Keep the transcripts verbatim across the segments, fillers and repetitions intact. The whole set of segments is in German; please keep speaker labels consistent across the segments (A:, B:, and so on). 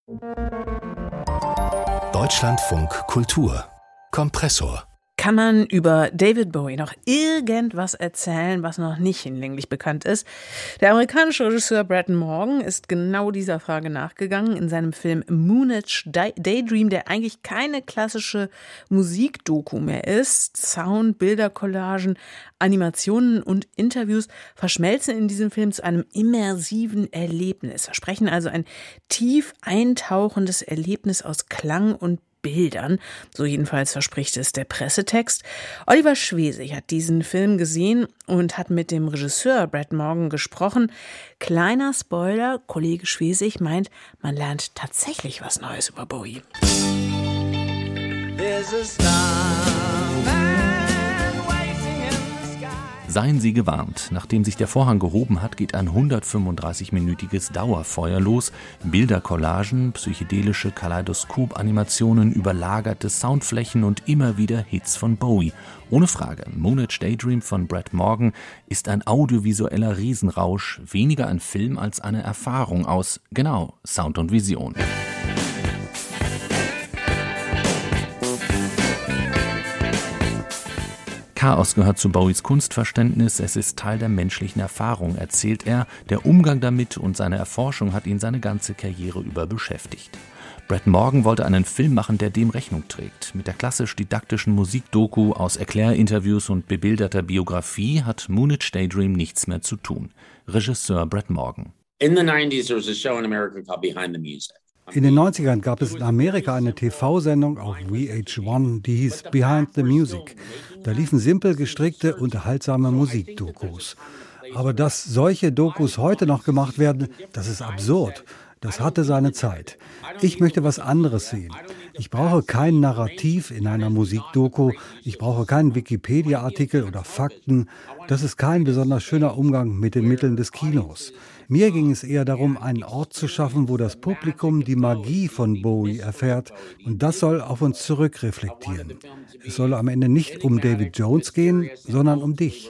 A: Deutschlandfunk Kultur Kompressor.
B: Kann man über David Bowie noch irgendwas erzählen, was noch nicht hinlänglich bekannt ist? Der amerikanische Regisseur Brad Morgan ist genau dieser Frage nachgegangen in seinem Film Moonage Daydream, der eigentlich keine klassische Musikdoku mehr ist. Sound, Bilder, Collagen, Animationen und Interviews verschmelzen in diesem Film zu einem immersiven Erlebnis, versprechen also ein tief eintauchendes Erlebnis aus Klang und Bildern. So jedenfalls verspricht es der Pressetext. Oliver Schwesig hat diesen Film gesehen und hat mit dem Regisseur Brad Morgan gesprochen. Kleiner Spoiler, Kollege Schwesig meint, man lernt tatsächlich was Neues über Bowie.
C: Seien Sie gewarnt, nachdem sich der Vorhang gehoben hat, geht ein hundertfünfunddreißig-minütiges Dauerfeuer los. Bildercollagen, psychedelische Kaleidoskop-Animationen, überlagerte Soundflächen und immer wieder Hits von Bowie. Ohne Frage, Moonage Daydream von Brad Morgan ist ein audiovisueller Riesenrausch, weniger ein Film als eine Erfahrung aus, genau, Sound und Vision. Chaos gehört zu Bowies Kunstverständnis, es ist Teil der menschlichen Erfahrung, erzählt er. Der Umgang damit und seine Erforschung hat ihn seine ganze Karriere über beschäftigt. Brad Morgan wollte einen Film machen, der dem Rechnung trägt. Mit der klassisch-didaktischen Musikdoku aus Erklärinterviews und bebilderter Biografie hat Moonage Daydream nichts mehr zu tun. Regisseur Brad Morgan.
D: In the nineties there was a show in America called Behind the Music.
E: In den neunzigern gab es in Amerika eine T V-Sendung auf V H eins, die hieß Behind the Music. Da liefen simpel gestrickte, unterhaltsame Musikdokus. Aber dass solche Dokus heute noch gemacht werden, das ist absurd. Das hatte seine Zeit. Ich möchte was anderes sehen. Ich brauche kein Narrativ in einer Musikdoku. Ich brauche keinen Wikipedia-Artikel oder Fakten. Das ist kein besonders schöner Umgang mit den Mitteln des Kinos. Mir ging es eher darum, einen Ort zu schaffen, wo das Publikum die Magie von Bowie erfährt. Und das soll auf uns zurückreflektieren. Es soll am Ende nicht um David Jones gehen, sondern um dich.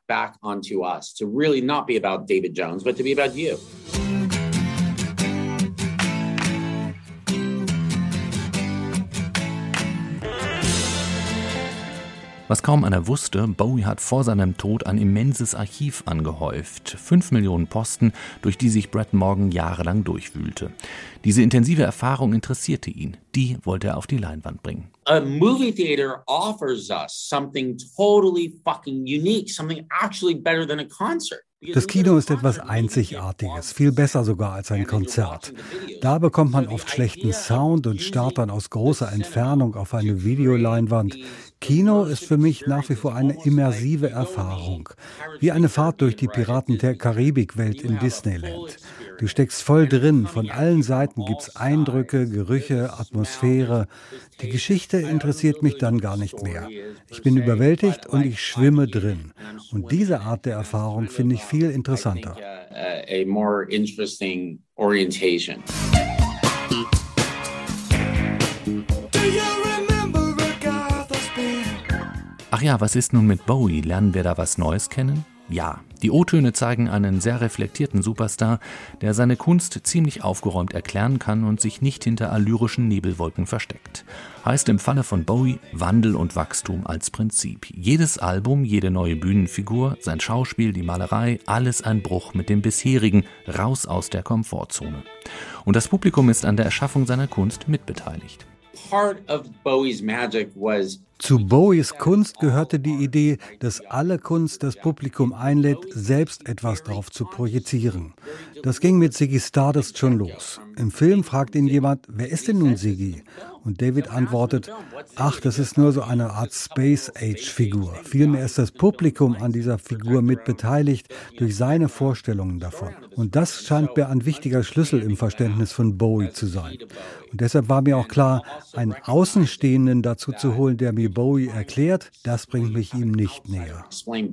C: Was kaum einer wusste, Bowie hat vor seinem Tod ein immenses Archiv angehäuft. Fünf Millionen Posten, durch die sich Brad Morgan jahrelang durchwühlte. Diese intensive Erfahrung interessierte ihn. Die wollte er auf die Leinwand bringen.
D: A movie theater offers us something totally fucking unique, something actually better than a concert.
E: Das Kino ist etwas Einzigartiges, viel besser sogar als ein Konzert. Da bekommt man oft schlechten Sound und starrt dann aus großer Entfernung auf eine Videoleinwand. Kino ist für mich nach wie vor eine immersive Erfahrung, wie eine Fahrt durch die Piraten der Karibik-Welt in Disneyland. Du steckst voll drin, von allen Seiten gibt's Eindrücke, Gerüche, Atmosphäre. Die Geschichte interessiert mich dann gar nicht mehr. Ich bin überwältigt und ich schwimme drin. Und diese Art der Erfahrung finde ich viel interessanter.
C: Ach ja, was ist nun mit Bowie? Lernen wir da was Neues kennen? Ja, die O-Töne zeigen einen sehr reflektierten Superstar, der seine Kunst ziemlich aufgeräumt erklären kann und sich nicht hinter allyrischen Nebelwolken versteckt. Heißt im Falle von Bowie Wandel und Wachstum als Prinzip. Jedes Album, jede neue Bühnenfigur, sein Schauspiel, die Malerei, alles ein Bruch mit dem bisherigen, raus aus der Komfortzone. Und das Publikum ist an der Erschaffung seiner Kunst mitbeteiligt.
D: Part of Bowie's magic was
E: Zu Bowies Kunst gehörte die Idee, dass alle Kunst das Publikum einlädt, selbst etwas drauf zu projizieren. Das ging mit Ziggy Stardust schon los. Im Film fragt ihn jemand, wer ist denn nun Ziggy? Und David antwortet, ach, das ist nur so eine Art Space-Age-Figur. Vielmehr ist das Publikum an dieser Figur mit beteiligt durch seine Vorstellungen davon. Und das scheint mir ein wichtiger Schlüssel im Verständnis von Bowie zu sein. Und deshalb war mir auch klar, einen Außenstehenden dazu zu holen, der mir Bowie erklärt, das bringt mich ihm nicht näher.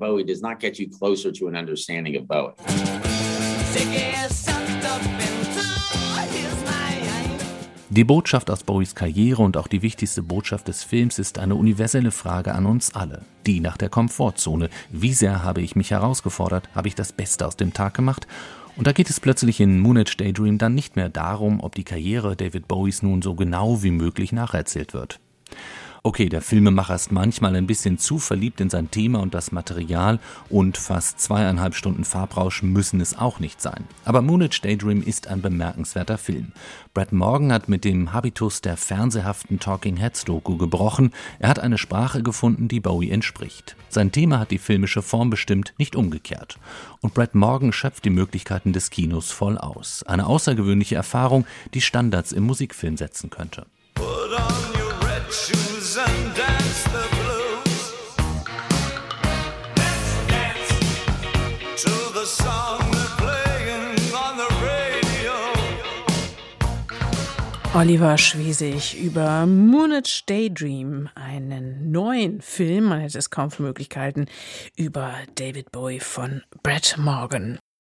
C: Die Botschaft aus Bowies Karriere und auch die wichtigste Botschaft des Films ist eine universelle Frage an uns alle. Die nach der Komfortzone. Wie sehr habe ich mich herausgefordert? Habe ich das Beste aus dem Tag gemacht? Und da geht es plötzlich in Moonage Daydream dann nicht mehr darum, ob die Karriere David Bowies nun so genau wie möglich nacherzählt wird. Okay, der Filmemacher ist manchmal ein bisschen zu verliebt in sein Thema und das Material und fast zweieinhalb Stunden Farbrausch müssen es auch nicht sein. Aber Moonage Daydream ist ein bemerkenswerter Film. Brad Morgan hat mit dem Habitus der fernsehhaften Talking Heads Doku gebrochen. Er hat eine Sprache gefunden, die Bowie entspricht. Sein Thema hat die filmische Form bestimmt, nicht umgekehrt. Und Brad Morgan schöpft die Möglichkeiten des Kinos voll aus. Eine außergewöhnliche Erfahrung, die Standards im Musikfilm setzen könnte.
F: Shoes and dance the blues. Let's dance to the song they're playing on the radio.
B: Oliver Schwesig über Moonage Daydream, einen neuen Film, man hätte es kaum für möglich gehalten, über David Bowie von Brad Morgan.